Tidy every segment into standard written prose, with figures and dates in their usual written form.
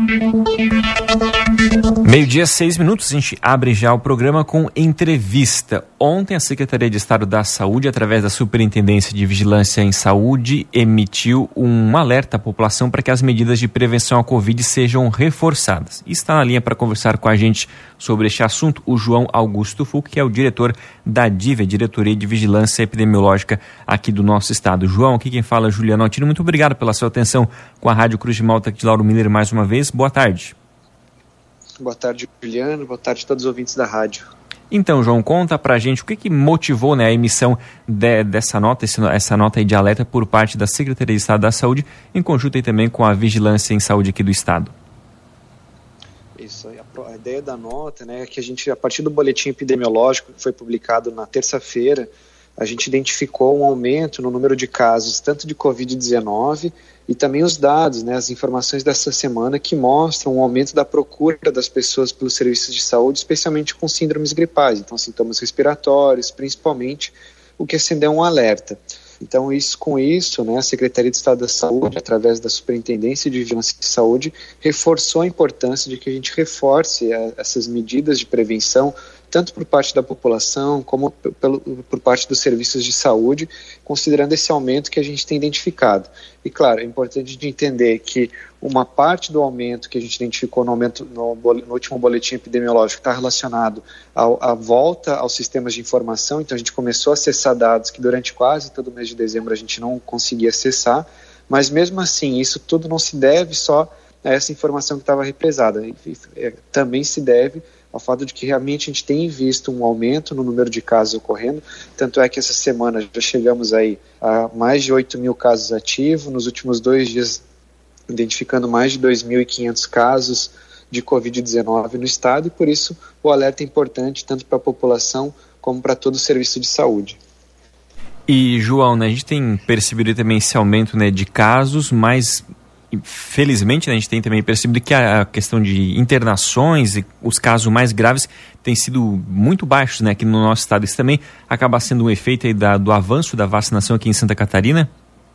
Meio-dia, 6 minutos, a gente abre já o programa com entrevista. Ontem a Secretaria de Estado da Saúde, através da Superintendência de Vigilância em Saúde, emitiu um alerta à população para que as medidas de prevenção à Covid sejam reforçadas. E está na linha para conversar com a gente sobre este assunto o João Augusto Fouque, que é o diretor da DIVE, Diretoria de Vigilância Epidemiológica aqui do nosso estado. João, aqui quem fala é Juliano Altino. Muito obrigado pela sua atenção com a Rádio Cruz de Malta de Lauro Miller mais uma vez. Boa tarde. Boa tarde, Juliano. Boa tarde a todos os ouvintes da rádio. Então, João, conta pra gente o que motivou, a emissão dessa nota, essa nota aí de alerta por parte da Secretaria de Estado da Saúde, em conjunto aí também com a Vigilância em Saúde aqui do Estado. Isso, a ideia da nota, é que a gente, a partir do boletim epidemiológico que foi publicado na terça-feira, a gente identificou um aumento no número de casos, tanto de Covid-19 e também os dados, as informações dessa semana que mostram um aumento da procura das pessoas pelos serviços de saúde, especialmente com síndromes gripais, então sintomas respiratórios, principalmente, o que acendeu um alerta. Então, com isso, a Secretaria de Estado da Saúde, através da Superintendência de Vigilância de Saúde, reforçou a importância de que a gente reforce essas medidas de prevenção, tanto por parte da população como por parte dos serviços de saúde, considerando esse aumento que a gente tem identificado. E, claro, é importante de entender que uma parte do aumento que a gente identificou no último boletim epidemiológico está relacionado à volta aos sistemas de informação. Então, a gente começou a acessar dados que durante quase todo o mês de dezembro a gente não conseguia acessar, mas mesmo assim, isso tudo não se deve só a essa informação que estava represada, também se deve ao fato de que realmente a gente tem visto um aumento no número de casos ocorrendo, tanto é que essa semana já chegamos aí a mais de 8 mil casos ativos, nos últimos 2 dias identificando mais de 2.500 casos de Covid-19 no estado, e por isso o alerta é importante tanto para a população como para todo o serviço de saúde. E, João, a gente tem percebido também esse aumento de casos, mas felizmente a gente tem também percebido que a questão de internações e os casos mais graves têm sido muito baixos aqui no nosso estado. Isso também acaba sendo um efeito aí do avanço da vacinação aqui em Santa Catarina?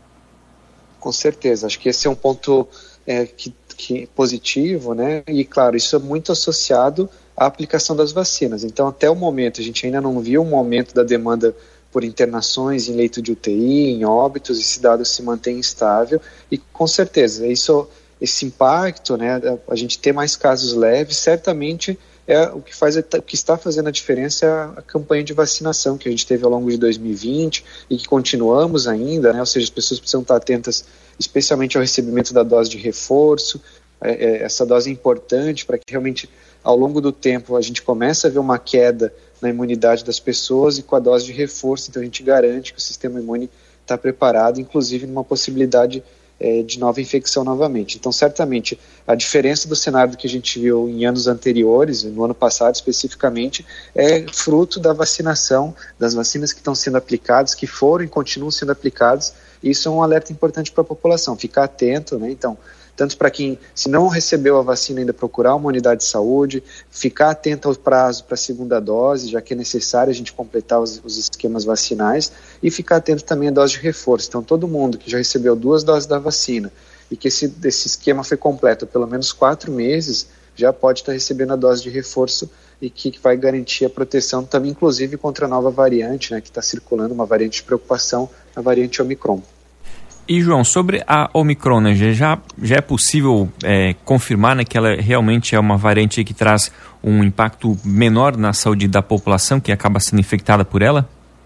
Com certeza, acho que esse é um ponto que positivo, e claro, isso é muito associado à aplicação das vacinas. Então, até o momento, a gente ainda não viu um aumento da demanda por internações em leito de UTI, em óbitos, esse dado se mantém estável e com certeza esse impacto, a gente ter mais casos leves, certamente é o que está fazendo a diferença é a campanha de vacinação que a gente teve ao longo de 2020 e que continuamos ainda, ou seja, as pessoas precisam estar atentas especialmente ao recebimento da dose de reforço. Essa dose é importante para que realmente ao longo do tempo a gente comece a ver uma queda na imunidade das pessoas e com a dose de reforço, então a gente garante que o sistema imune está preparado, inclusive numa possibilidade de nova infecção novamente. Então, certamente, a diferença do cenário que a gente viu em anos anteriores, no ano passado especificamente, é fruto da vacinação, das vacinas que estão sendo aplicadas, que foram e continuam sendo aplicadas, e isso é um alerta importante para a população, ficar atento, então, tanto para quem, se não recebeu a vacina ainda, procurar uma unidade de saúde, ficar atento ao prazo para a segunda dose, já que é necessário a gente completar os esquemas vacinais, e ficar atento também à dose de reforço. Então, todo mundo que já recebeu 2 doses da vacina e que esse esquema foi completo há pelo menos 4 meses, já pode estar recebendo a dose de reforço e que vai garantir a proteção também, inclusive, contra a nova variante, que está circulando, uma variante de preocupação, a variante Omicron. E, João, sobre a Omicron, já é possível confirmar que ela realmente é uma variante que traz um impacto menor na saúde da população que acaba sendo infectada por ela?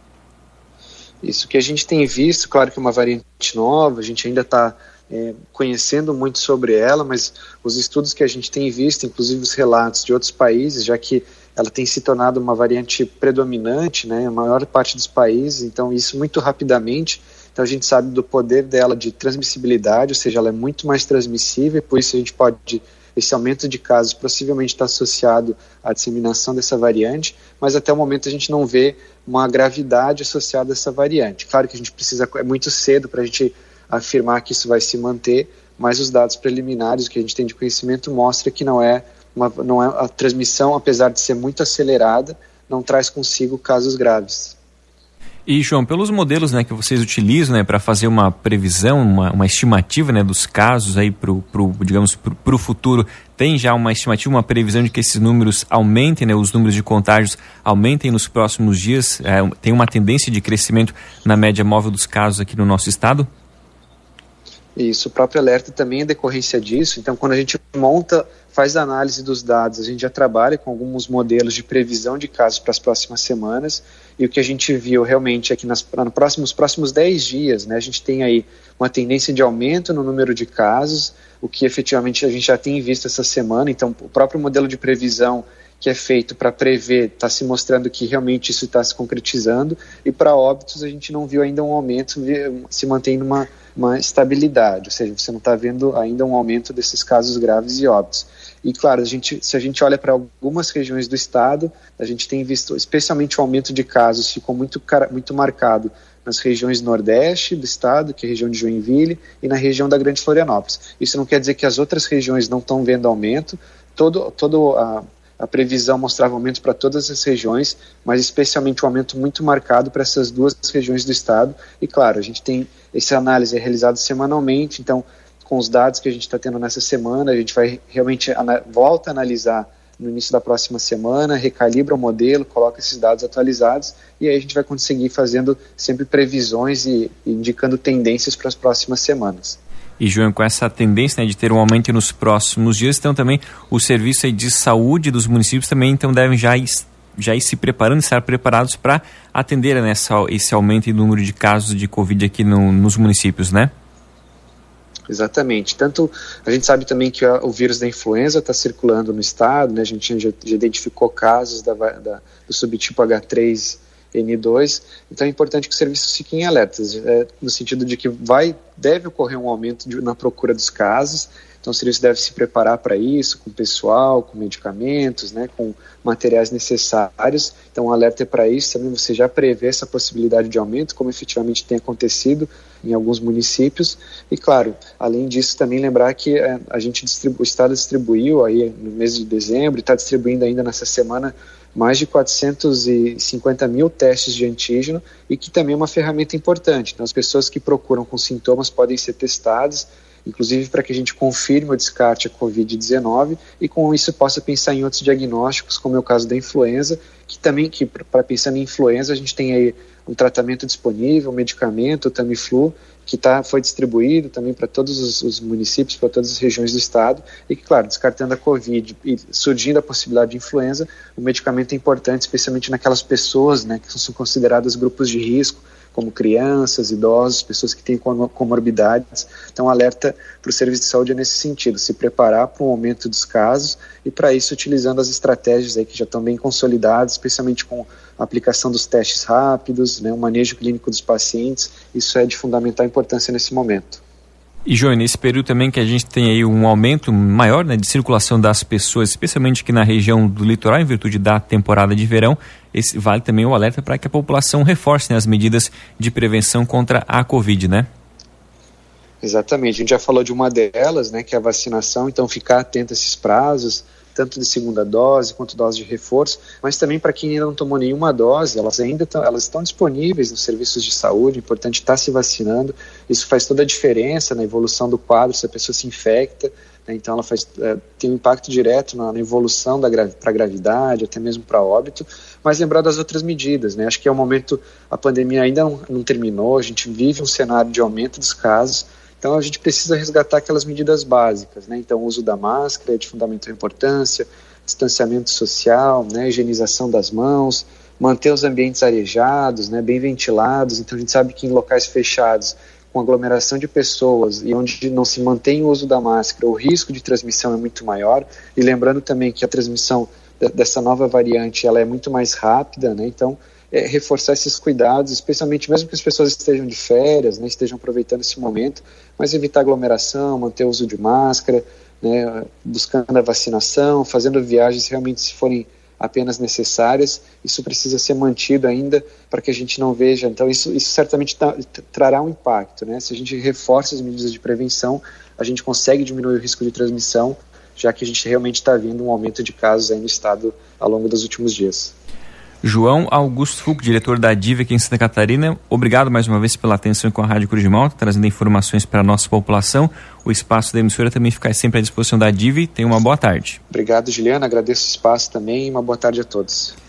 Isso que a gente tem visto, claro que é uma variante nova, a gente ainda está conhecendo muito sobre ela, mas os estudos que a gente tem visto, inclusive os relatos de outros países, já que ela tem se tornado uma variante predominante, na maior parte dos países, então isso muito rapidamente. Então a gente sabe do poder dela de transmissibilidade, ou seja, ela é muito mais transmissível, e por isso a gente pode, esse aumento de casos possivelmente está associado à disseminação dessa variante, mas até o momento a gente não vê uma gravidade associada a essa variante. Claro que a gente precisa, é muito cedo para a gente afirmar que isso vai se manter, mas os dados preliminares que a gente tem de conhecimento mostram que não é a transmissão, apesar de ser muito acelerada, não traz consigo casos graves. E, João, pelos modelos, né, que vocês utilizam, né, para fazer uma previsão, uma estimativa, né, dos casos aí pro futuro, tem já uma estimativa, uma previsão de que esses números aumentem, né, os números de contágios aumentem nos próximos dias? Tem uma tendência de crescimento na média móvel dos casos aqui no nosso estado? Isso, o próprio alerta também é decorrência disso. Então, quando a gente faz a análise dos dados, a gente já trabalha com alguns modelos de previsão de casos para as próximas semanas, e o que a gente viu realmente é que nos próximos 10 dias, né, a gente tem aí uma tendência de aumento no número de casos, o que efetivamente a gente já tem visto essa semana. Então, o próprio modelo de previsão que é feito para prever está se mostrando que realmente isso está se concretizando, e para óbitos a gente não viu ainda um aumento, se mantém numa estabilidade, ou seja, você não está vendo ainda um aumento desses casos graves e óbitos. E claro, se a gente olha para algumas regiões do estado, a gente tem visto, especialmente o aumento de casos ficou muito marcado nas regiões nordeste do estado, que é a região de Joinville, e na região da Grande Florianópolis. Isso não quer dizer que as outras regiões não estão vendo aumento, a previsão mostrava aumento para todas as regiões, mas especialmente um aumento muito marcado para essas duas regiões do estado. E claro, a gente tem essa análise realizada semanalmente, então com os dados que a gente está tendo nessa semana, a gente vai realmente volta a analisar no início da próxima semana, recalibra o modelo, coloca esses dados atualizados, e aí a gente vai conseguir fazendo sempre previsões e indicando tendências para as próximas semanas. E, João, com essa tendência, né, de ter um aumento nos próximos dias, então também os serviços aí de saúde dos municípios também então devem já ir se preparando, estar preparados para atender, né, esse aumento em número de casos de Covid aqui nos municípios, né? Exatamente. Tanto a gente sabe também que o vírus da influenza está circulando no estado, né? A gente já identificou casos do subtipo H3N2, então é importante que os serviços fiquem alertas, no sentido de que deve ocorrer um aumento na procura dos casos. Então o serviço deve se preparar para isso, com pessoal, com medicamentos, né, com materiais necessários. Então o alerta é para isso, também você já prevê essa possibilidade de aumento, como efetivamente tem acontecido em alguns municípios. E claro, além disso também lembrar que o Estado distribuiu aí no mês de dezembro, e está distribuindo ainda nessa semana mais de 450 mil testes de antígeno, e que também é uma ferramenta importante. Então as pessoas que procuram com sintomas podem ser testadas, inclusive para que a gente confirme o descarte a Covid-19 e com isso possa pensar em outros diagnósticos, como é o caso da influenza, que para pensar em influenza a gente tem aí um tratamento disponível, um medicamento, o Tamiflu, que foi distribuído também para todos os municípios, para todas as regiões do estado, e que, claro, descartando a Covid e surgindo a possibilidade de influenza, o medicamento é importante, especialmente naquelas pessoas, né, que são consideradas grupos de risco, como crianças, idosos, pessoas que têm comorbidades. Então, alerta para o serviço de saúde é nesse sentido, se preparar para um aumento dos casos, e para isso utilizando as estratégias aí que já estão bem consolidadas, especialmente com a aplicação dos testes rápidos, né, o manejo clínico dos pacientes. Isso é de fundamental importância nesse momento. E, João, nesse período também que a gente tem aí um aumento maior, né, de circulação das pessoas, especialmente aqui na região do litoral, em virtude da temporada de verão, vale também o alerta para que a população reforce, né, as medidas de prevenção contra a Covid, né? Exatamente, a gente já falou de uma delas, né, que é a vacinação, então ficar atento a esses prazos, tanto de segunda dose quanto dose de reforço, mas também para quem ainda não tomou nenhuma dose, elas estão disponíveis nos serviços de saúde, é importante estar se vacinando. Isso faz toda a diferença na evolução do quadro, se a pessoa se infecta, né, então ela tem um impacto direto na evolução para a gravidade, até mesmo para óbito, mas lembrar das outras medidas, né, acho que é um momento, a pandemia ainda não terminou, a gente vive um cenário de aumento dos casos. Então a gente precisa resgatar aquelas medidas básicas, né? Então o uso da máscara é de fundamental importância, distanciamento social, né? Higienização das mãos, manter os ambientes arejados, né? Bem ventilados. Então a gente sabe que em locais fechados, com aglomeração de pessoas e onde não se mantém o uso da máscara, o risco de transmissão é muito maior. E lembrando também que a transmissão dessa nova variante ela é muito mais rápida, né? Então reforçar esses cuidados, especialmente mesmo que as pessoas estejam de férias, né, estejam aproveitando esse momento, mas evitar aglomeração, manter o uso de máscara, né, buscando a vacinação, fazendo viagens realmente se forem apenas necessárias. Isso precisa ser mantido ainda para que a gente não veja. Então isso certamente trará um impacto, né? Se a gente reforça as medidas de prevenção, a gente consegue diminuir o risco de transmissão, já que a gente realmente está vendo um aumento de casos aí no estado ao longo dos últimos dias. João Augusto Fulco, diretor da DIV aqui em Santa Catarina, obrigado mais uma vez pela atenção com a Rádio Cruz de Malta, trazendo informações para a nossa população. O espaço da emissora também fica sempre à disposição da DIV. Tenha uma boa tarde. Obrigado, Juliana. Agradeço o espaço também e uma boa tarde a todos.